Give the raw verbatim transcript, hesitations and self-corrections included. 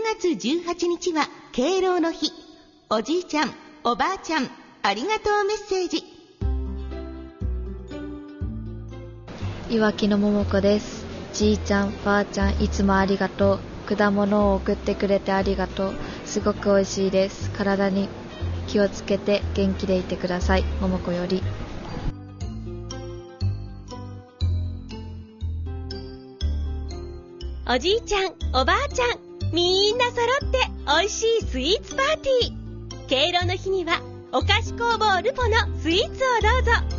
がつじゅうはちにちは敬老の日。おじいちゃん、おばあちゃん、ありがとうメッセージ。 いわきのももこです。じいちゃん、ばあちゃん、いつもありがとう。果物を送ってくれてありがとう。すごくおいしいです。体に気をつけて元気でいてください。ももこより。 おじいちゃん、おばあちゃん、みんな揃っておいしいスイーツパーティー。敬老の日にはお菓子工房ルポのスイーツをどうぞ。